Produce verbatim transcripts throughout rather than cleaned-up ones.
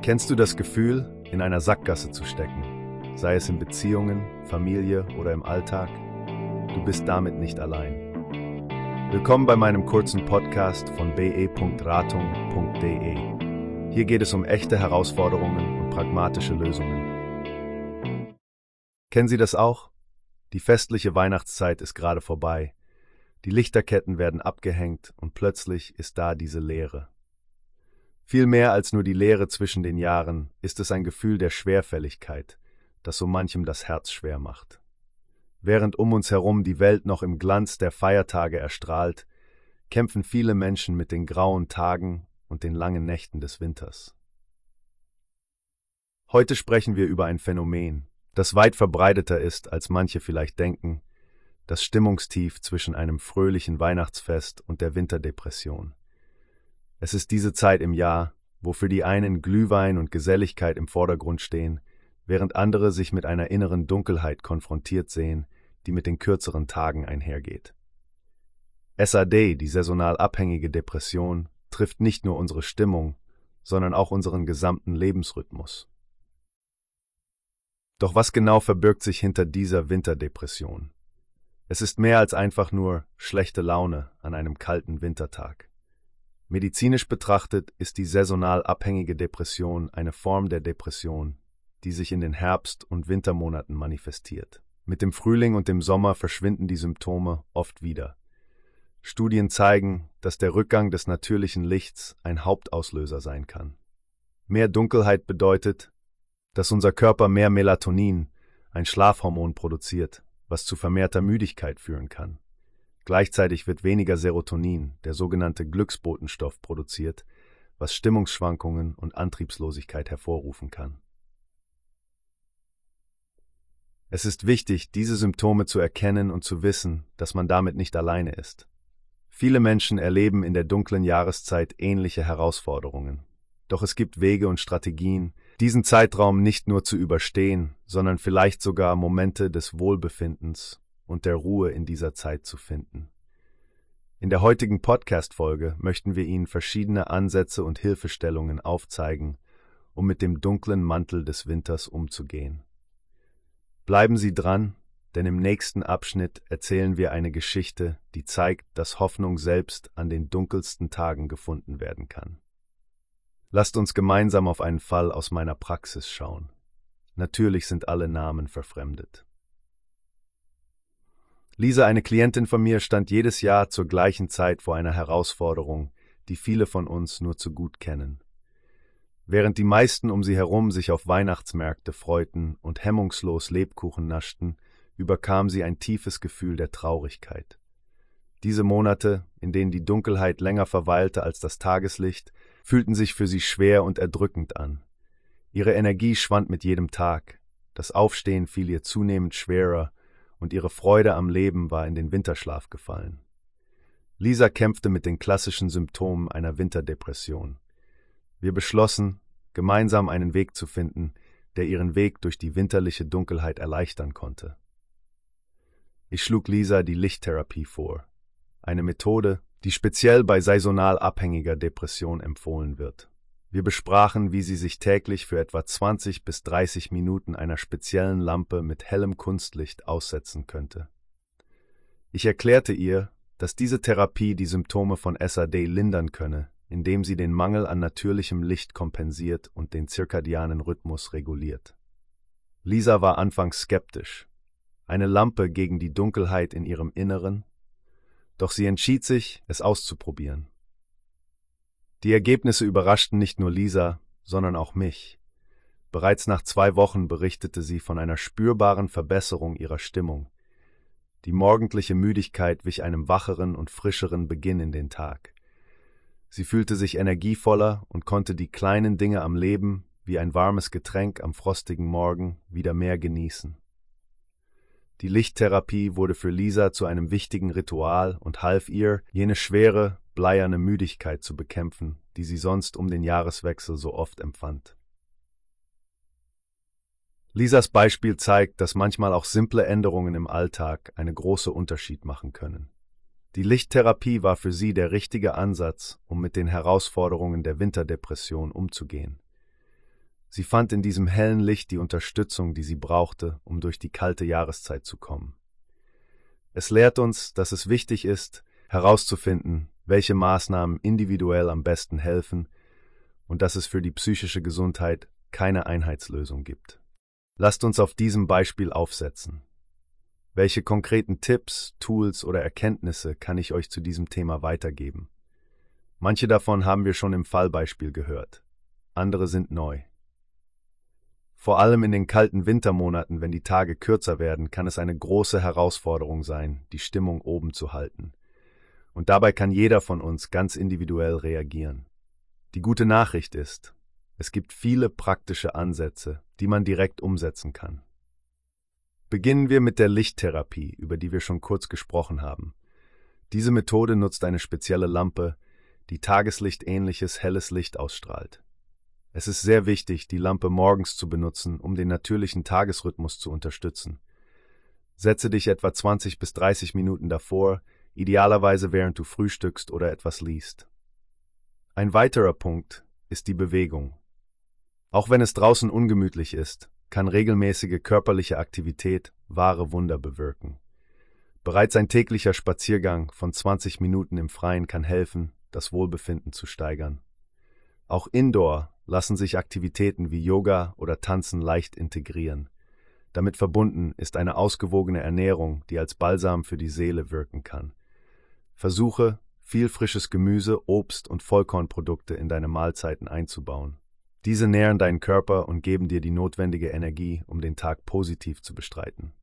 Kennst du das Gefühl, in einer Sackgasse zu stecken? Sei es in Beziehungen, Familie oder im Alltag? Du bist damit nicht allein. Willkommen bei meinem kurzen Podcast von b e punkt ratung punkt d e. Hier geht es um echte Herausforderungen und pragmatische Lösungen. Kennen Sie das auch? Die festliche Weihnachtszeit ist gerade vorbei. Die Lichterketten werden abgehängt und plötzlich ist da diese Leere. Viel mehr als nur die Leere zwischen den Jahren ist es ein Gefühl der Schwerfälligkeit, das so manchem das Herz schwer macht. Während um uns herum die Welt noch im Glanz der Feiertage erstrahlt, kämpfen viele Menschen mit den grauen Tagen und den langen Nächten des Winters. Heute sprechen wir über ein Phänomen, das weit verbreiteter ist, als manche vielleicht denken, das Stimmungstief zwischen einem fröhlichen Weihnachtsfest und der Winterdepression. Es ist diese Zeit im Jahr, wo für die einen Glühwein und Geselligkeit im Vordergrund stehen, während andere sich mit einer inneren Dunkelheit konfrontiert sehen, die mit den kürzeren Tagen einhergeht. S A D, die saisonal abhängige Depression, trifft nicht nur unsere Stimmung, sondern auch unseren gesamten Lebensrhythmus. Doch was genau verbirgt sich hinter dieser Winterdepression? Es ist mehr als einfach nur schlechte Laune an einem kalten Wintertag. Medizinisch betrachtet ist die saisonal abhängige Depression eine Form der Depression, die sich in den Herbst- und Wintermonaten manifestiert. Mit dem Frühling und dem Sommer verschwinden die Symptome oft wieder. Studien zeigen, dass der Rückgang des natürlichen Lichts ein Hauptauslöser sein kann. Mehr Dunkelheit bedeutet, dass unser Körper mehr Melatonin, ein Schlafhormon, produziert, was zu vermehrter Müdigkeit führen kann. Gleichzeitig wird weniger Serotonin, der sogenannte Glücksbotenstoff, produziert, was Stimmungsschwankungen und Antriebslosigkeit hervorrufen kann. Es ist wichtig, diese Symptome zu erkennen und zu wissen, dass man damit nicht alleine ist. Viele Menschen erleben in der dunklen Jahreszeit ähnliche Herausforderungen. Doch es gibt Wege und Strategien, diesen Zeitraum nicht nur zu überstehen, sondern vielleicht sogar Momente des Wohlbefindens und der Ruhe in dieser Zeit zu finden. In der heutigen Podcast-Folge möchten wir Ihnen verschiedene Ansätze und Hilfestellungen aufzeigen, um mit dem dunklen Mantel des Winters umzugehen. Bleiben Sie dran, denn im nächsten Abschnitt erzählen wir eine Geschichte, die zeigt, dass Hoffnung selbst an den dunkelsten Tagen gefunden werden kann. Lasst uns gemeinsam auf einen Fall aus meiner Praxis schauen. Natürlich sind alle Namen verfremdet. Lisa, eine Klientin von mir, stand jedes Jahr zur gleichen Zeit vor einer Herausforderung, die viele von uns nur zu gut kennen. Während die meisten um sie herum sich auf Weihnachtsmärkte freuten und hemmungslos Lebkuchen naschten, überkam sie ein tiefes Gefühl der Traurigkeit. Diese Monate, in denen die Dunkelheit länger verweilte als das Tageslicht, fühlten sich für sie schwer und erdrückend an. Ihre Energie schwand mit jedem Tag, das Aufstehen fiel ihr zunehmend schwerer und ihre Freude am Leben war in den Winterschlaf gefallen. Lisa kämpfte mit den klassischen Symptomen einer Winterdepression. Wir beschlossen, gemeinsam einen Weg zu finden, der ihren Weg durch die winterliche Dunkelheit erleichtern konnte. Ich schlug Lisa die Lichttherapie vor, eine Methode, die speziell bei saisonal abhängiger Depression empfohlen wird. Wir besprachen, wie sie sich täglich für etwa zwanzig bis dreißig Minuten einer speziellen Lampe mit hellem Kunstlicht aussetzen könnte. Ich erklärte ihr, dass diese Therapie die Symptome von S A D lindern könne, indem sie den Mangel an natürlichem Licht kompensiert und den zirkadianen Rhythmus reguliert. Lisa war anfangs skeptisch. Eine Lampe gegen die Dunkelheit in ihrem Inneren? Doch sie entschied sich, es auszuprobieren. Die Ergebnisse überraschten nicht nur Lisa, sondern auch mich. Bereits nach zwei Wochen berichtete sie von einer spürbaren Verbesserung ihrer Stimmung. Die morgendliche Müdigkeit wich einem wacheren und frischeren Beginn in den Tag. Sie fühlte sich energievoller und konnte die kleinen Dinge am Leben, wie ein warmes Getränk am frostigen Morgen, wieder mehr genießen. Die Lichttherapie wurde für Lisa zu einem wichtigen Ritual und half ihr, jene schwere, bleierne Müdigkeit zu bekämpfen, die sie sonst um den Jahreswechsel so oft empfand. Lisas Beispiel zeigt, dass manchmal auch simple Änderungen im Alltag einen großen Unterschied machen können. Die Lichttherapie war für sie der richtige Ansatz, um mit den Herausforderungen der Winterdepression umzugehen. Sie fand in diesem hellen Licht die Unterstützung, die sie brauchte, um durch die kalte Jahreszeit zu kommen. Es lehrt uns, dass es wichtig ist, herauszufinden, welche Maßnahmen individuell am besten helfen und dass es für die psychische Gesundheit keine Einheitslösung gibt. Lasst uns auf diesem Beispiel aufsetzen. Welche konkreten Tipps, Tools oder Erkenntnisse kann ich euch zu diesem Thema weitergeben? Manche davon haben wir schon im Fallbeispiel gehört, andere sind neu. Vor allem in den kalten Wintermonaten, wenn die Tage kürzer werden, kann es eine große Herausforderung sein, die Stimmung oben zu halten. Und dabei kann jeder von uns ganz individuell reagieren. Die gute Nachricht ist, es gibt viele praktische Ansätze, die man direkt umsetzen kann. Beginnen wir mit der Lichttherapie, über die wir schon kurz gesprochen haben. Diese Methode nutzt eine spezielle Lampe, die tageslichtähnliches helles Licht ausstrahlt. Es ist sehr wichtig, die Lampe morgens zu benutzen, um den natürlichen Tagesrhythmus zu unterstützen. Setze dich etwa zwanzig bis dreißig Minuten davor, idealerweise während du frühstückst oder etwas liest. Ein weiterer Punkt ist die Bewegung. Auch wenn es draußen ungemütlich ist, kann regelmäßige körperliche Aktivität wahre Wunder bewirken. Bereits ein täglicher Spaziergang von zwanzig Minuten im Freien kann helfen, das Wohlbefinden zu steigern. Auch indoor lassen sich Aktivitäten wie Yoga oder Tanzen leicht integrieren. Damit verbunden ist eine ausgewogene Ernährung, die als Balsam für die Seele wirken kann. Versuche, viel frisches Gemüse, Obst und Vollkornprodukte in deine Mahlzeiten einzubauen. Diese nähren deinen Körper und geben dir die notwendige Energie, um den Tag positiv zu bestreiten.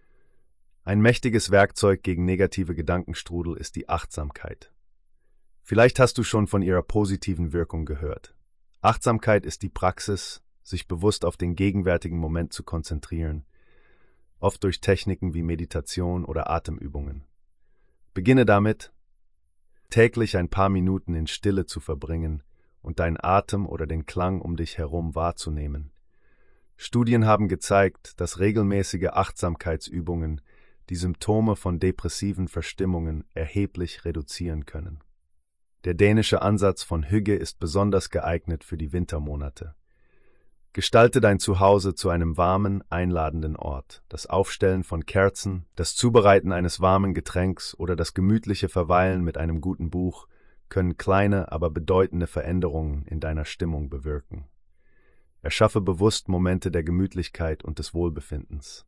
Ein mächtiges Werkzeug gegen negative Gedankenstrudel ist die Achtsamkeit. Vielleicht hast du schon von ihrer positiven Wirkung gehört. Achtsamkeit ist die Praxis, sich bewusst auf den gegenwärtigen Moment zu konzentrieren, oft durch Techniken wie Meditation oder Atemübungen. Beginne damit, täglich ein paar Minuten in Stille zu verbringen und deinen Atem oder den Klang um dich herum wahrzunehmen. Studien haben gezeigt, dass regelmäßige Achtsamkeitsübungen die Symptome von depressiven Verstimmungen erheblich reduzieren können. Der dänische Ansatz von Hygge ist besonders geeignet für die Wintermonate. Gestalte dein Zuhause zu einem warmen, einladenden Ort. Das Aufstellen von Kerzen, das Zubereiten eines warmen Getränks oder das gemütliche Verweilen mit einem guten Buch können kleine, aber bedeutende Veränderungen in deiner Stimmung bewirken. Erschaffe bewusst Momente der Gemütlichkeit und des Wohlbefindens.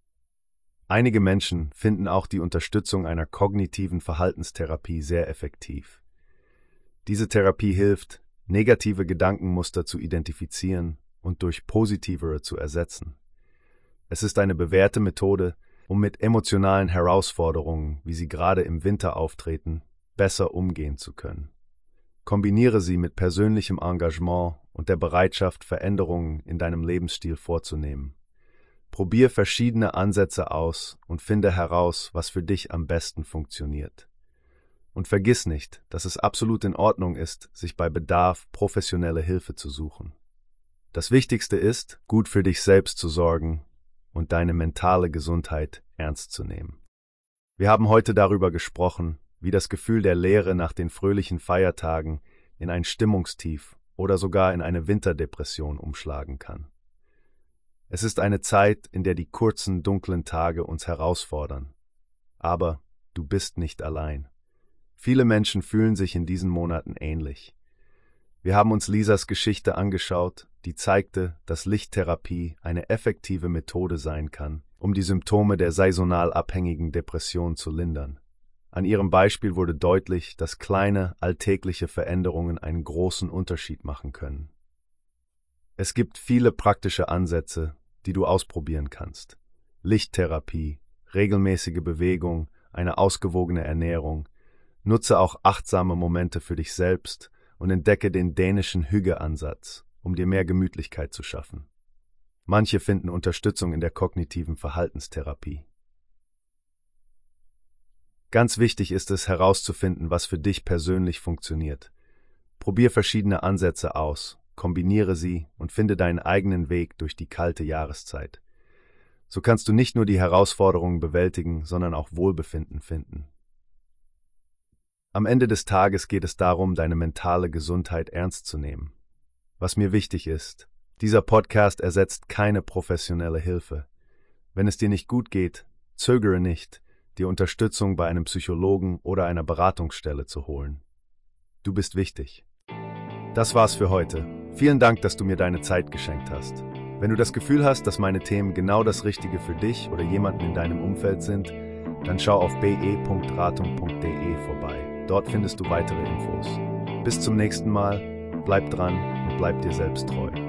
Einige Menschen finden auch die Unterstützung einer kognitiven Verhaltenstherapie sehr effektiv. Diese Therapie hilft, negative Gedankenmuster zu identifizieren und durch positivere zu ersetzen. Es ist eine bewährte Methode, um mit emotionalen Herausforderungen, wie sie gerade im Winter auftreten, besser umgehen zu können. Kombiniere sie mit persönlichem Engagement und der Bereitschaft, Veränderungen in deinem Lebensstil vorzunehmen. Probier verschiedene Ansätze aus und finde heraus, was für dich am besten funktioniert. Und vergiss nicht, dass es absolut in Ordnung ist, sich bei Bedarf professionelle Hilfe zu suchen. Das Wichtigste ist, gut für dich selbst zu sorgen und deine mentale Gesundheit ernst zu nehmen. Wir haben heute darüber gesprochen, wie das Gefühl der Leere nach den fröhlichen Feiertagen in ein Stimmungstief oder sogar in eine Winterdepression umschlagen kann. Es ist eine Zeit, in der die kurzen, dunklen Tage uns herausfordern. Aber du bist nicht allein. Viele Menschen fühlen sich in diesen Monaten ähnlich. Wir haben uns Lisas Geschichte angeschaut, die zeigte, dass Lichttherapie eine effektive Methode sein kann, um die Symptome der saisonal abhängigen Depression zu lindern. An ihrem Beispiel wurde deutlich, dass kleine, alltägliche Veränderungen einen großen Unterschied machen können. Es gibt viele praktische Ansätze, die du ausprobieren kannst. Lichttherapie, regelmäßige Bewegung, eine ausgewogene Ernährung. Nutze auch achtsame Momente für dich selbst und entdecke den dänischen Hygge-Ansatz, um dir mehr Gemütlichkeit zu schaffen. Manche finden Unterstützung in der kognitiven Verhaltenstherapie. Ganz wichtig ist es, herauszufinden, was für dich persönlich funktioniert. Probier verschiedene Ansätze aus, kombiniere sie und finde deinen eigenen Weg durch die kalte Jahreszeit. So kannst du nicht nur die Herausforderungen bewältigen, sondern auch Wohlbefinden finden. Am Ende des Tages geht es darum, deine mentale Gesundheit ernst zu nehmen. Was mir wichtig ist, Dieser Podcast ersetzt keine professionelle Hilfe. Wenn es dir nicht gut geht, zögere nicht, dir Unterstützung bei einem Psychologen oder einer Beratungsstelle zu holen. Du bist wichtig. Das war's für heute. Vielen Dank, dass du mir deine Zeit geschenkt hast. Wenn du das Gefühl hast, dass meine Themen genau das Richtige für dich oder jemanden in deinem Umfeld sind, dann schau auf b e punkt ratung punkt d e vorbei. Dort findest du weitere Infos. Bis zum nächsten Mal, bleib dran und bleib dir selbst treu.